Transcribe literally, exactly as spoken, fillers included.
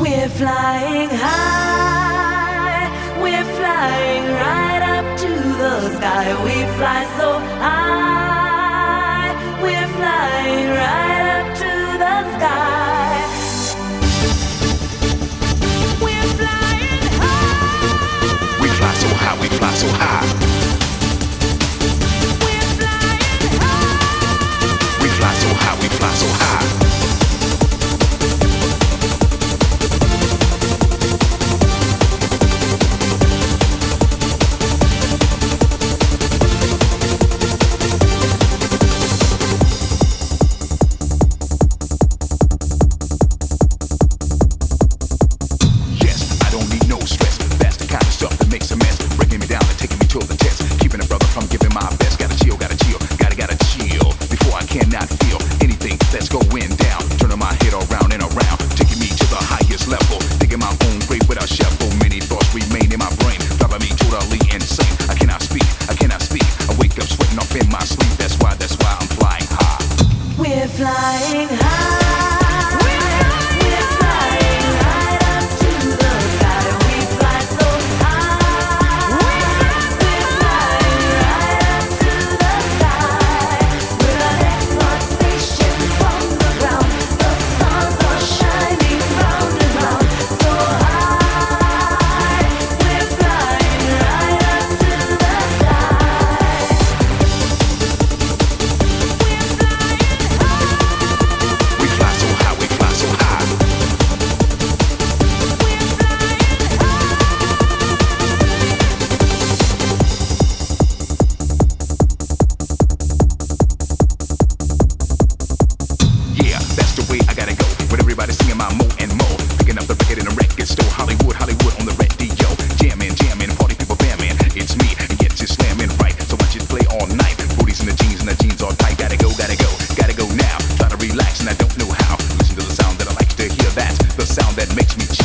We're flying high, we're flying right up to the sky. We fly so high, we're flying right up to the sky. We're flying high. We fly so high, we fly so high. We're flying high. We fly so high, we fly so high. Cannot feel anything that's going down. Turning my head around and around, taking me to the highest level. Digging my own grave without shovel. Many thoughts remain in my brain, driving me totally insane. I cannot speak, I cannot speak. I wake up sweating off in my sleep. That's why, that's why I'm flying high. We're flying high. Everybody singing my more and more. Picking up the record in a record store. Hollywood, Hollywood on the radio. Jamming, jamming, party people bamming. It's me, and yet you're slamming right. So watch it play all night. Booties in the jeans and the jeans all tight. Gotta go, gotta go, gotta go now. Try to relax and I don't know how. Listen to the sound that I like to hear. That the sound that makes me